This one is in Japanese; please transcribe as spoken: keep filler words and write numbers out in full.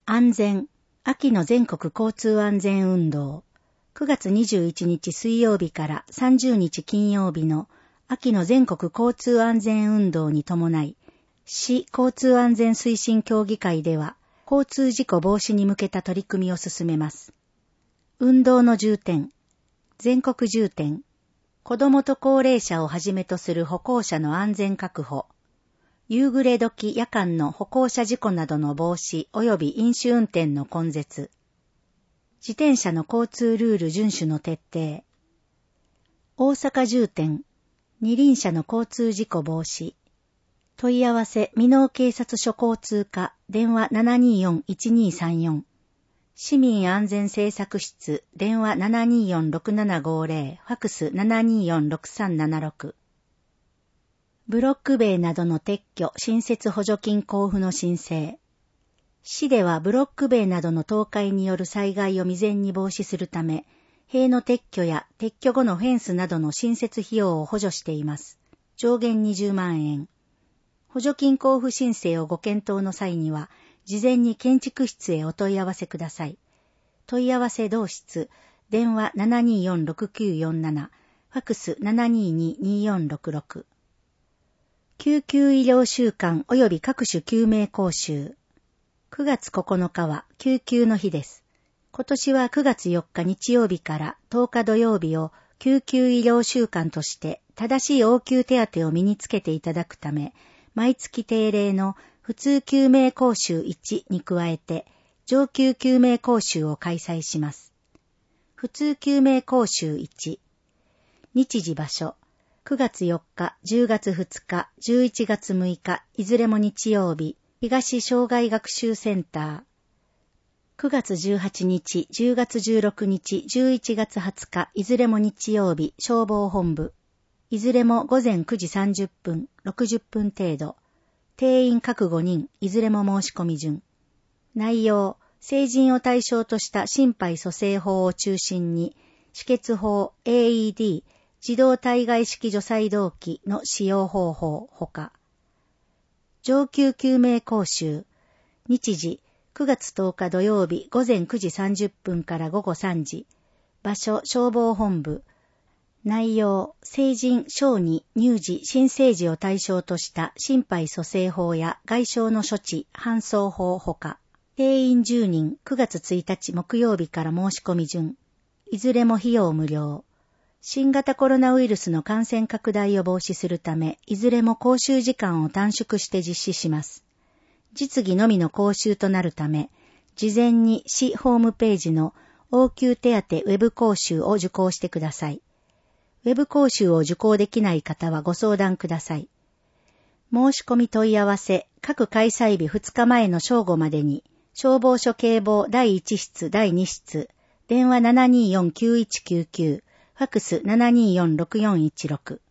安全、秋の全国交通安全運動。くがつにじゅういちにち水曜日からさんじゅうにち金曜日の秋の全国交通安全運動に伴い、市交通安全推進協議会では、交通事故防止に向けた取り組みを進めます。運動の重点、全国重点、子どもと高齢者をはじめとする歩行者の安全確保、夕暮れ時夜間の歩行者事故などの防止及び飲酒運転の根絶、自転車の交通ルール遵守の徹底、大阪重点、二輪車の交通事故防止、問い合わせ箕面警察署交通課電話 ななにーよんいちにーさんよん、市民安全政策室電話 ななにーよんろくななごーぜろ、ファクス ななにーよんろくさんななろく。ブロック塀などの撤去・新設補助金交付の申請。市ではブロック塀などの倒壊による災害を未然に防止するため、塀の撤去や撤去後のフェンスなどの新設費用を補助しています。上限にじゅうまんえん。補助金交付申請をご検討の際には、事前に建築室へお問い合わせください。問い合わせ同室、電話 ななにーよんろくきゅうよんなな、ファクス ななにーにーにーよんろくろく。救急医療週間及び各種救命講習。くがつここのかは救急の日です。今年はくがつよっか日曜日からとおか土曜日を救急医療週間として正しい応急手当を身につけていただくため、毎月定例の普通救命講習いちに加えて上級救命講習を開催します。普通救命講習いち。日時場所。くがつよっか、じゅうがつふつか、じゅういちがつむいか、いずれも日曜日、東障害学習センター。くがつじゅうはちにち、じゅうがつじゅうろくにち、じゅういちがつはつか、いずれも日曜日、消防本部。いずれもごぜんくじさんじゅっぷん、ろくじゅっぷん程度。定員各ごにん、いずれも申し込み順。内容、成人を対象とした心肺蘇生法を中心に、止血法 エーイーディー、自動体外式除細動器の使用方法ほか。上級救命講習。日時、くがつとおか土曜日ごぜんくじさんじゅっぷんからごごさんじ。場所、消防本部。内容、成人、小児、乳児、新生児を対象とした心肺蘇生法や外傷の処置、搬送法ほか。定員じゅうにん、くがつついたち木曜日から申し込み順。いずれも費用無料。新型コロナウイルスの感染拡大を防止するため、いずれも講習時間を短縮して実施します。実技のみの講習となるため、事前に市ホームページの応急手当ウェブ講習を受講してください。ウェブ講習を受講できない方はご相談ください。申し込み問い合わせ、各開催日ふつかまえの正午までに、消防署警防だいいち室だいに室、電話 ななにーよんきゅういちきゅうきゅう、ファクス ななにーよんろくよんいちろく。